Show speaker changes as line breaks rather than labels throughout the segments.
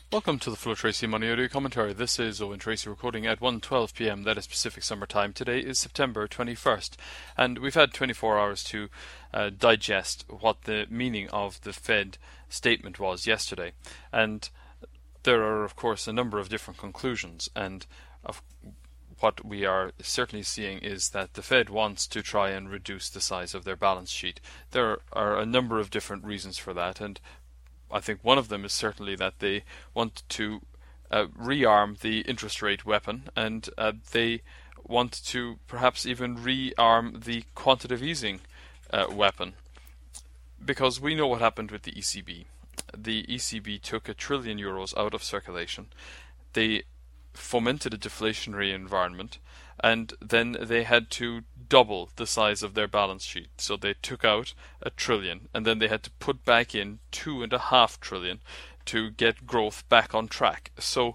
Welcome to the Flow Tracy Money Audio Commentary. This is Owen Tracy recording at 1:12 p.m. That is Pacific Summer Time. Today is September 21st, and we've had 24 hours to digest what the meaning of the Fed statement was yesterday. And there are, of course, a number of different conclusions, and what we are certainly seeing is that the Fed wants to try and reduce the size of their balance sheet. There are a number of different reasons for that, and I think one of them is certainly that they want to rearm the interest rate weapon, and they want to perhaps even rearm the quantitative easing weapon. Because we know what happened with the ECB. The ECB took €1 trillion out of circulation. They fomented a deflationary environment, and then they had to double the size of their balance sheet. So they took out $1 trillion, and then they had to put back in $2.5 trillion to get growth back on track. So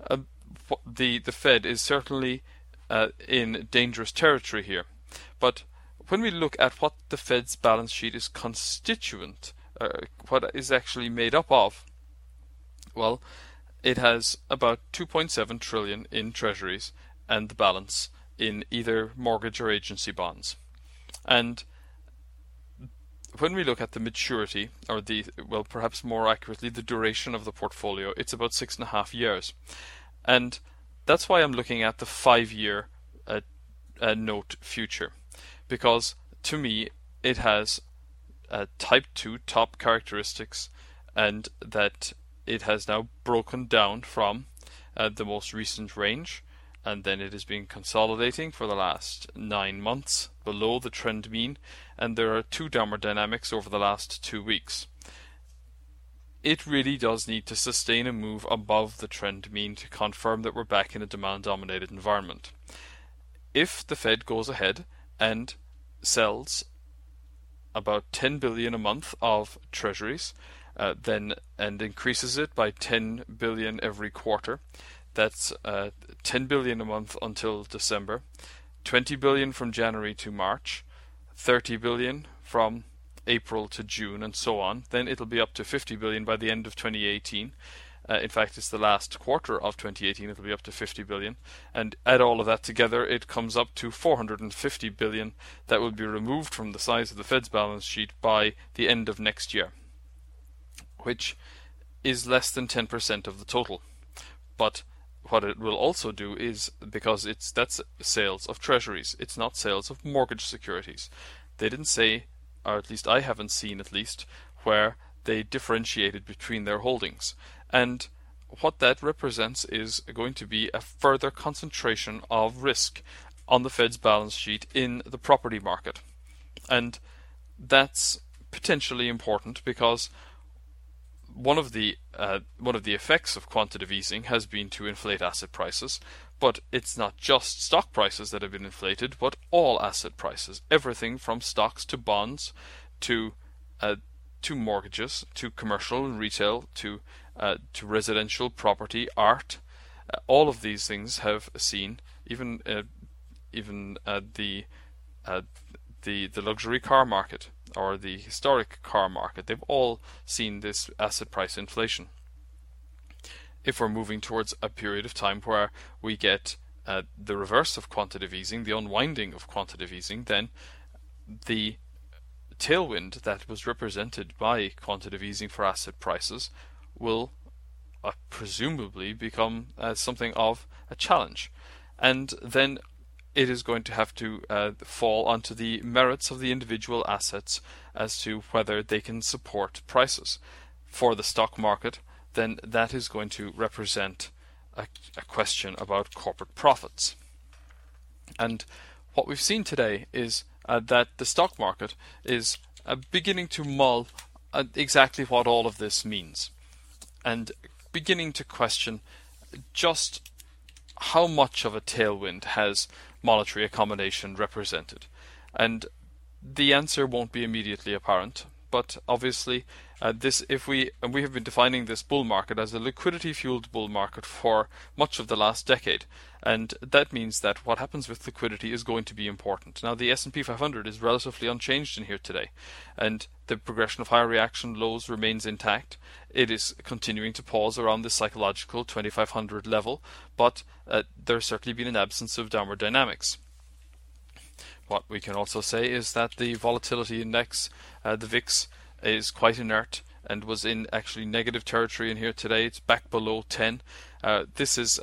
the Fed is certainly in dangerous territory here. But when we look at what the Fed's balance sheet is constituent, what is actually made up of, well, it has about 2.7 trillion in treasuries and the balance in either mortgage or agency bonds. And when we look at the maturity, or perhaps more accurately, the duration of the portfolio, it's about 6.5 years. And that's why I'm looking at the 5-year note future. Because to me, it has type 2 top characteristics, and that it has now broken down from the most recent range, and then it has been consolidating for the last 9 months below the trend mean, and there are 2 downward dynamics over the last 2 weeks. It really does need to sustain a move above the trend mean to confirm that we're back in a demand-dominated environment. If the Fed goes ahead and sells about 10 billion a month of treasuries, and increases it by 10 billion every quarter. That's 10 billion a month until December, 20 billion from January to March, 30 billion from April to June, and so on. Then it'll be up to 50 billion by the end of 2018. In fact, it's the last quarter of 2018, it'll be up to 50 billion. And add all of that together, it comes up to 450 billion that will be removed from the size of the Fed's balance sheet by the end of next year, which is less than 10% of the total. But what it will also do is, because that's sales of treasuries, it's not sales of mortgage securities. They didn't say, or at least I haven't seen at least, where they differentiated between their holdings. And what that represents is going to be a further concentration of risk on the Fed's balance sheet in the property market. And that's potentially important because one of the effects of quantitative easing has been to inflate asset prices, but it's not just stock prices that have been inflated, but all asset prices, everything from stocks to bonds, to mortgages, to commercial and retail, to residential property, art. All of these things have seen even the luxury car market, or the historic car market, they've all seen this asset price inflation. If we're moving towards a period of time where we get the reverse of quantitative easing, the unwinding of quantitative easing, then the tailwind that was represented by quantitative easing for asset prices will presumably become something of a challenge. And then it is going to have to fall onto the merits of the individual assets as to whether they can support prices. For the stock market, then that is going to represent a question about corporate profits. And what we've seen today is that the stock market is beginning to mull exactly what all of this means, and beginning to question just how much of a tailwind has monetary accommodation represented. And the answer won't be immediately apparent, but obviously we have been defining this bull market as a liquidity-fueled bull market for much of the last decade, and that means that what happens with liquidity is going to be important. Now, the S&P 500 is relatively unchanged in here today, and the progression of higher reaction lows remains intact. It is continuing to pause around the psychological 2500 level, but there's certainly been an absence of downward dynamics. What we can also say is that the volatility index, the VIX, is quite inert and was in actually negative territory in here today. It's back below 10. This is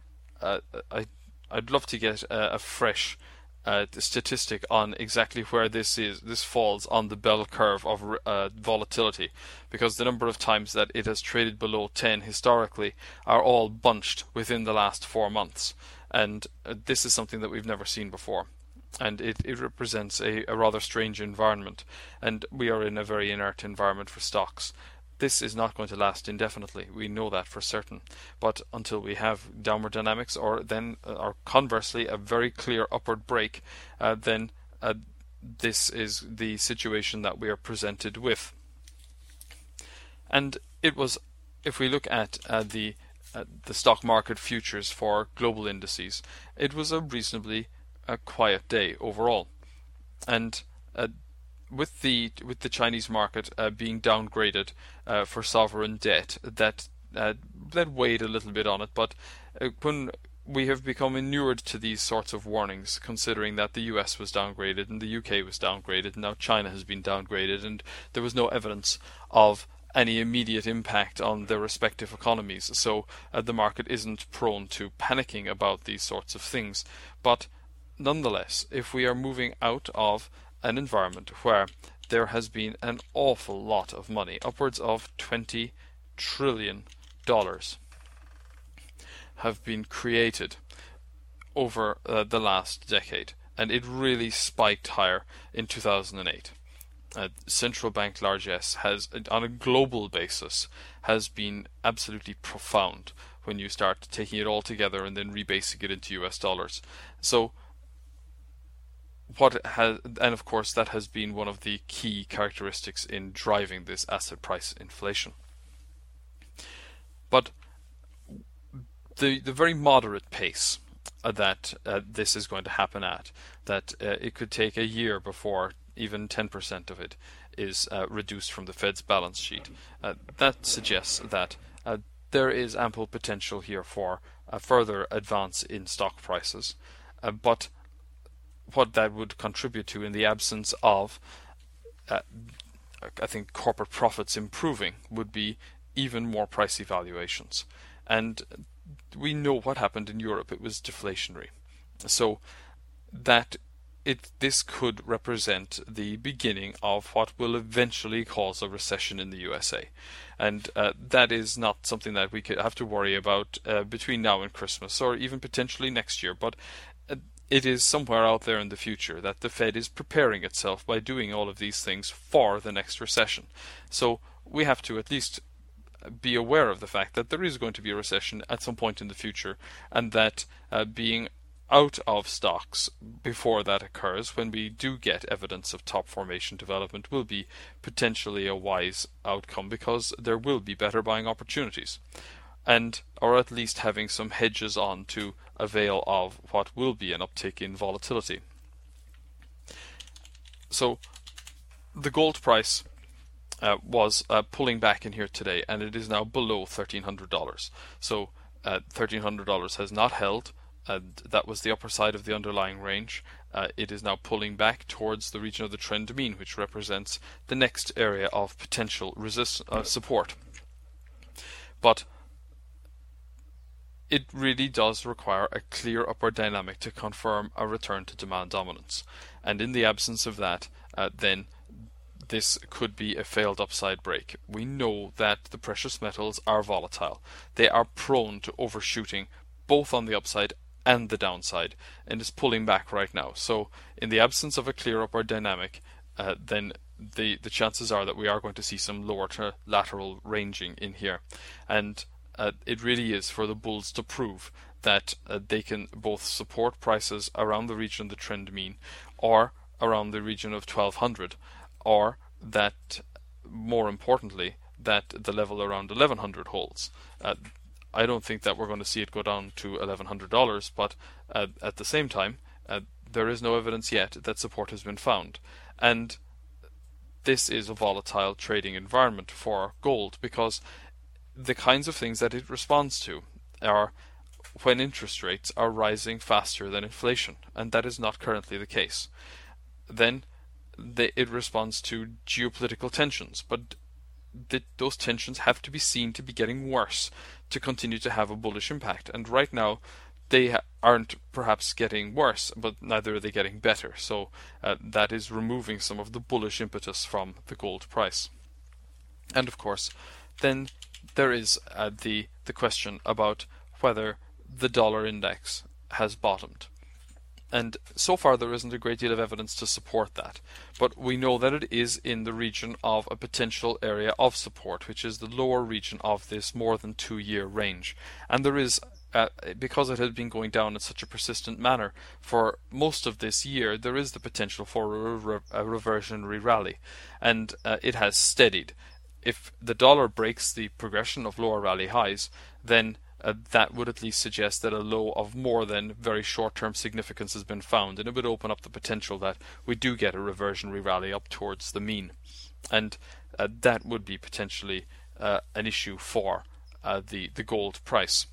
I'd love to get a fresh statistic on exactly where this falls on the bell curve of volatility, because the number of times that it has traded below 10 historically are all bunched within the last 4 months, and this is something that we've never seen before. And it represents a rather strange environment, and we are in a very inert environment for stocks. This is not going to last indefinitely, we know that for certain, but until we have downward dynamics or conversely a very clear upward break, then this is the situation that we are presented with. And it was, if we look at the stock market futures for global indices, it was a reasonably quiet day overall, and with the Chinese market being downgraded for sovereign debt, that weighed a little bit on it. But when we have become inured to these sorts of warnings, considering that the US was downgraded and the UK was downgraded, and now China has been downgraded, and there was no evidence of any immediate impact on their respective economies, so the market isn't prone to panicking about these sorts of things. But nonetheless, if we are moving out of an environment where there has been an awful lot of money, upwards of $20 trillion, have been created over the last decade, and it really spiked higher in 2008. Central bank largesse has, on a global basis, has been absolutely profound when you start taking it all together and then rebasing it into US dollars. So and of course that has been one of the key characteristics in driving this asset price inflation. But the very moderate pace that this is going to happen at, that it could take a year before even 10% of it is reduced from the Fed's balance sheet, that suggests that there is ample potential here for a further advance in stock prices, but what that would contribute to, in the absence of I think corporate profits improving, would be even more pricey valuations. And we know what happened in Europe. It was deflationary. So that this could represent the beginning of what will eventually cause a recession in the USA. And that is not something that we could have to worry about between now and Christmas, or even potentially next year. But it is somewhere out there in the future that the Fed is preparing itself by doing all of these things for the next recession. So we have to at least be aware of the fact that there is going to be a recession at some point in the future, and that being out of stocks before that occurs, when we do get evidence of top formation development, will be potentially a wise outcome, because there will be better buying opportunities, or at least having some hedges on to avail of what will be an uptick in volatility. So the gold price was pulling back in here today, and it is now below $1,300. So $1,300 has not held. That was the upper side of the underlying range. It is now pulling back towards the region of the trend mean, which represents the next area of potential support. But it really does require a clear upward dynamic to confirm a return to demand dominance. And in the absence of that, then this could be a failed upside break. We know that the precious metals are volatile. They are prone to overshooting both on the upside and the downside, and is pulling back right now. So in the absence of a clear upward dynamic, then the chances are that we are going to see some lower to lateral ranging in here. And it really is for the bulls to prove that they can both support prices around the region of the trend mean, or around the region of 1200, or that more importantly, that the level around 1100 holds. I don't think that we're going to see it go down to $1,100, but at the same time, there is no evidence yet that support has been found. And this is a volatile trading environment for gold, because the kinds of things that it responds to are when interest rates are rising faster than inflation, and that is not currently the case. Then it responds to geopolitical tensions, but those tensions have to be seen to be getting worse to continue to have a bullish impact. And right now, they aren't perhaps getting worse, but neither are they getting better. So that is removing some of the bullish impetus from the gold price. And of course, then there is the question about whether the dollar index has bottomed. And so far there isn't a great deal of evidence to support that. But we know that it is in the region of a potential area of support, which is the lower region of this more than 2-year range. And there is, because it has been going down in such a persistent manner for most of this year, there is the potential for a reversionary rally. And it has steadied. If the dollar breaks the progression of lower rally highs, then that would at least suggest that a low of more than very short-term significance has been found, and it would open up the potential that we do get a reversionary rally up towards the mean. And that would be potentially an issue for the gold price.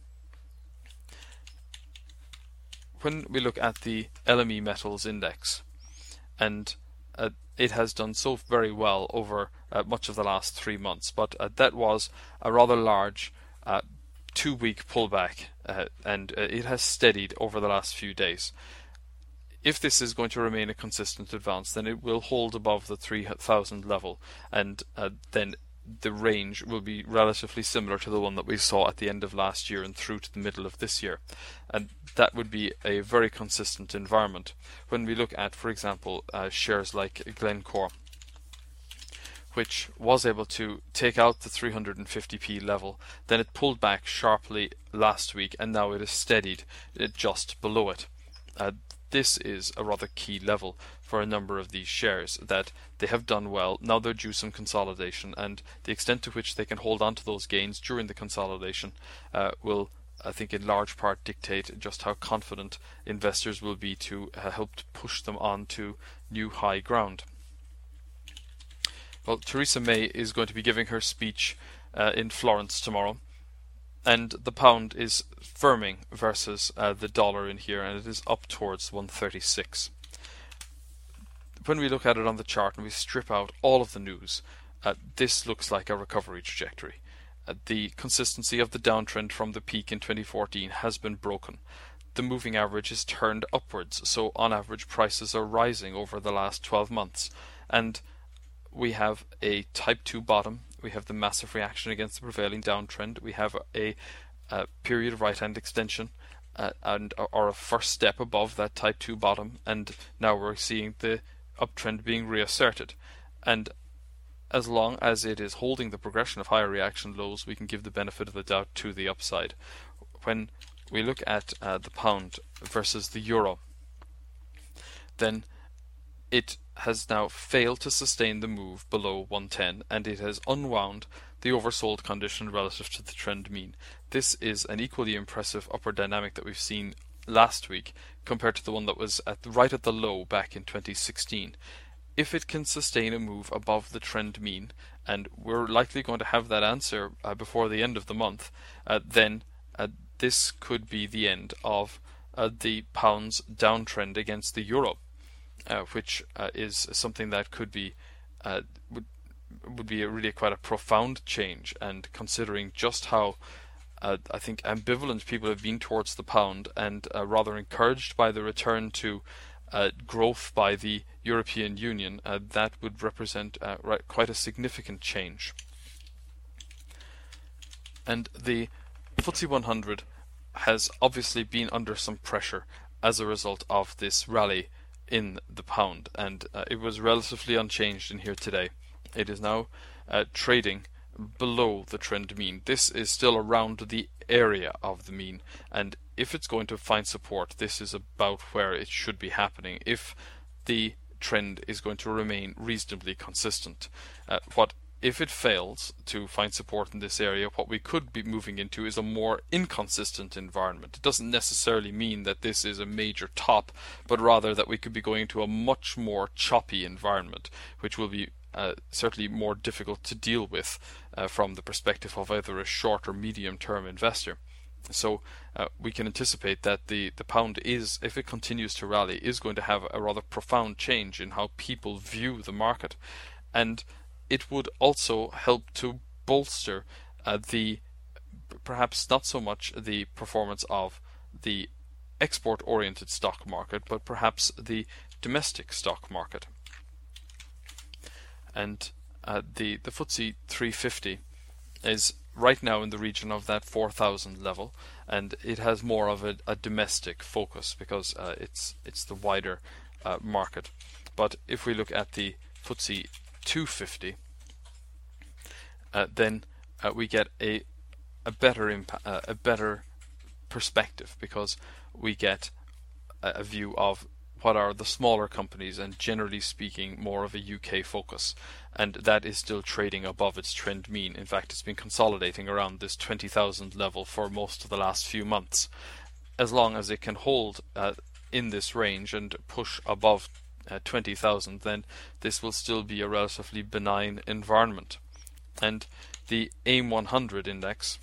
When we look at the LME Metals Index, and it has done so very well over much of the last 3 months, but that was a rather large 2-week pullback, and it has steadied over the last few days. If this is going to remain a consistent advance, then it will hold above the 3,000 level, and then the range will be relatively similar to the one that we saw at the end of last year and through to the middle of this year. And that would be a very consistent environment. When we look at, for example, shares like Glencore, which was able to take out the 350p level, then it pulled back sharply last week, and now it is steadied just below it. This is a rather key level for a number of these shares, that they have done well. Now they're due some consolidation, and the extent to which they can hold on to those gains during the consolidation will, I think, in large part dictate just how confident investors will be to help to push them on to new high ground. Well, Theresa May is going to be giving her speech in Florence tomorrow, and the pound is firming versus the dollar in here, and it is up towards 136. When we look at it on the chart and we strip out all of the news, this looks like a recovery trajectory. The consistency of the downtrend from the peak in 2014 has been broken. The moving average is turned upwards, so on average prices are rising over the last 12 months. And we have a type 2 bottom, we have the massive reaction against the prevailing downtrend, we have a period of right hand extension, or a first step above that type 2 bottom, and now we're seeing the uptrend being reasserted. And as long as it is holding the progression of higher reaction lows, we can give the benefit of the doubt to the upside. When we look at the pound versus the euro, then it has now failed to sustain the move below 110, and it has unwound the oversold condition relative to the trend mean. This is an equally impressive upward dynamic that we've seen last week compared to the one that was right at the low back in 2016. If it can sustain a move above the trend mean, and we're likely going to have that answer before the end of the month, then this could be the end of the pound's downtrend against the euro. Which is something that could be would be really quite a profound change, and considering just how I think ambivalent people have been towards the pound, and rather encouraged by the return to growth by the European Union, that would represent quite a significant change. And the FTSE 100 has obviously been under some pressure as a result of this rally in the pound, and it was relatively unchanged in here today. It is now trading below the trend mean. This is still around the area of the mean, and if it's going to find support, this is about where it should be happening. If the trend is going to remain reasonably consistent. If it fails to find support in this area, what we could be moving into is a more inconsistent environment. It doesn't necessarily mean that this is a major top, but rather that we could be going into a much more choppy environment, which will be certainly more difficult to deal with from the perspective of either a short or medium term investor. So we can anticipate that the pound is, if it continues to rally, is going to have a rather profound change in how people view the market. And it would also help to bolster perhaps not so much the performance of the export-oriented stock market, but perhaps the domestic stock market. And the FTSE 350 is right now in the region of that 4,000 level, and it has more of a domestic focus because it's the wider market. But if we look at the FTSE 250, then we get a better perspective, because we get a view of what are the smaller companies, and generally speaking more of a UK focus, and that is still trading above its trend mean. In fact, it's been consolidating around this 20,000 level for most of the last few months. As long as it can hold in this range and push above 20,000, then this will still be a relatively benign environment. And the AIM 100 index,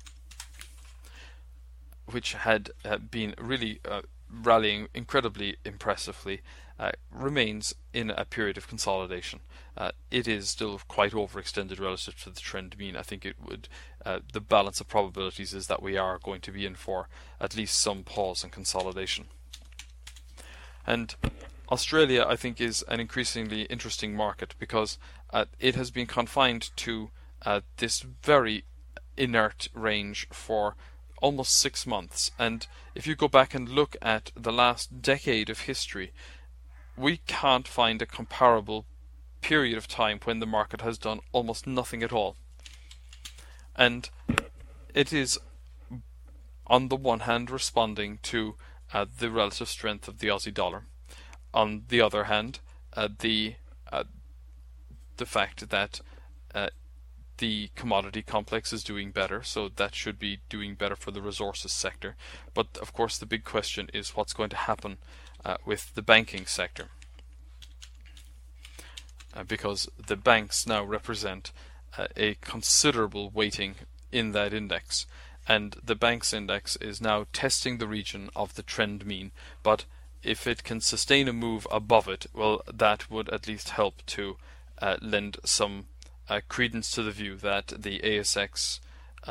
which had been really rallying incredibly impressively, remains in a period of consolidation. It is still quite overextended relative to the trend mean. I think the balance of probabilities is that we are going to be in for at least some pause and consolidation. And Australia, I think, is an increasingly interesting market, because it has been confined to this very inert range for almost 6 months. And if you go back and look at the last decade of history, we can't find a comparable period of time when the market has done almost nothing at all. And it is, on the one hand, responding to the relative strength of the Aussie dollar. On the other hand, the fact that the commodity complex is doing better, so that should be doing better for the resources sector. But of course the big question is what's going to happen with the banking sector, because the banks now represent a considerable weighting in that index, and the banks index is now testing the region of the trend mean. But if it can sustain a move above it, well, that would at least help to lend some credence to the view that the ASX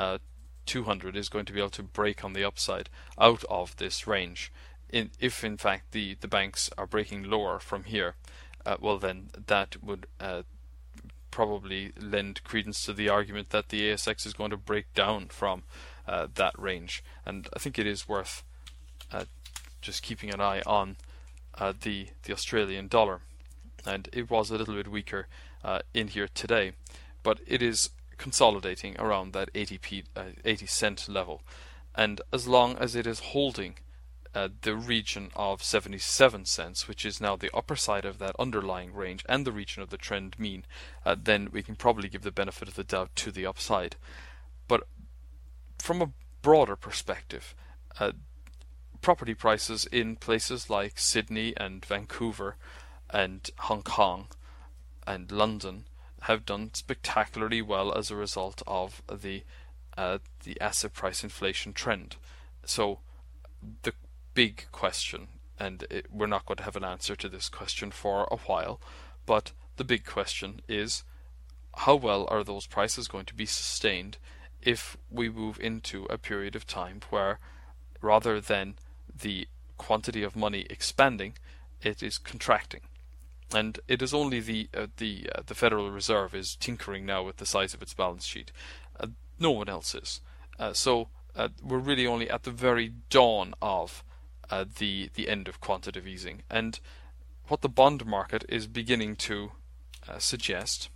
200 is going to be able to break on the upside out of this range. If in fact the banks are breaking lower from here, well, then that would probably lend credence to the argument that the ASX is going to break down from that range. And I think it is worth just keeping an eye on the Australian dollar. And it was a little bit weaker in here today, but it is consolidating around that 80 cent level. And as long as it is holding the region of 77 cents, which is now the upper side of that underlying range and the region of the trend mean, then we can probably give the benefit of the doubt to the upside. But from a broader perspective, property prices in places like Sydney and Vancouver and Hong Kong and London have done spectacularly well as a result of the asset price inflation trend. So the big question, and we're not going to have an answer to this question for a while, but the big question is, how well are those prices going to be sustained if we move into a period of time where, rather than the quantity of money expanding, it is contracting? And it is only the Federal Reserve is tinkering now with the size of its balance sheet. No one else is. So we're really only at the very dawn of the end of quantitative easing. And what the bond market is beginning to suggest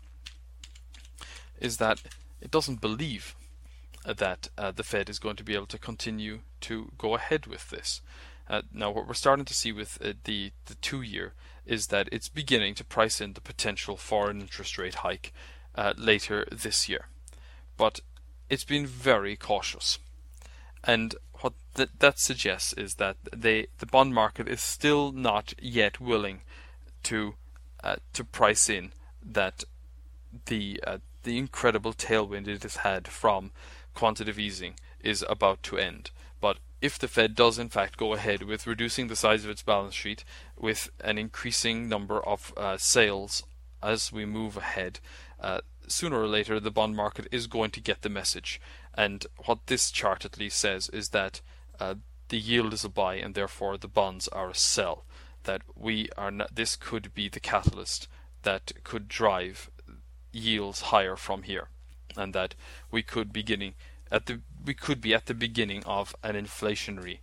is that it doesn't believe that the Fed is going to be able to continue to go ahead with this. Now, what we're starting to see with the 2-year is that it's beginning to price in the potential for an interest rate hike later this year. But it's been very cautious. And what that suggests is that the bond market is still not yet willing to price in that the incredible tailwind it has had from quantitative easing is about to end. But if the Fed does in fact go ahead with reducing the size of its balance sheet, with an increasing number of sales as we move ahead, sooner or later the bond market is going to get the message. And what this chart at least says is that the yield is a buy and therefore the bonds are a sell. That this could be the catalyst that could drive yields higher from here, and that we could be at the beginning of an inflationary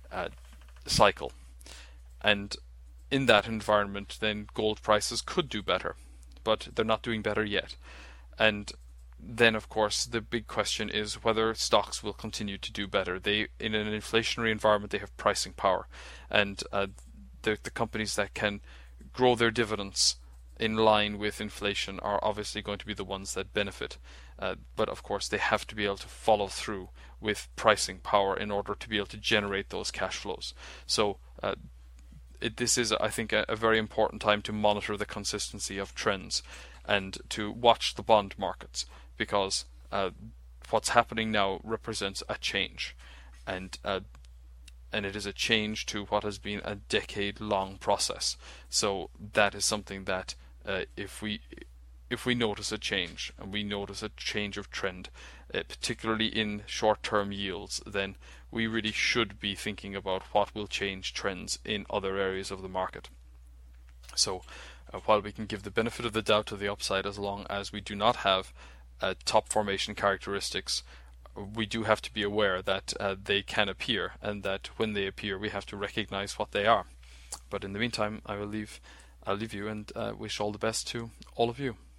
cycle. And in that environment, then gold prices could do better, but they're not doing better yet. And then, of course, the big question is whether stocks will continue to do better. In an inflationary environment, they have pricing power, and the companies that can grow their dividends in line with inflation are obviously going to be the ones that benefit. But of course, they have to be able to follow through with pricing power in order to be able to generate those cash flows. So this is, I think, a very important time to monitor the consistency of trends and to watch the bond markets, because what's happening now represents a change, and it is a change to what has been a decade-long process. So that is something that if we notice a change, and we notice a change of trend, particularly in short-term yields, then we really should be thinking about what will change trends in other areas of the market. So while we can give the benefit of the doubt to the upside as long as we do not have top formation characteristics, we do have to be aware that they can appear, and that when they appear we have to recognize what they are. But in the meantime, I'll leave you and wish all the best to all of you.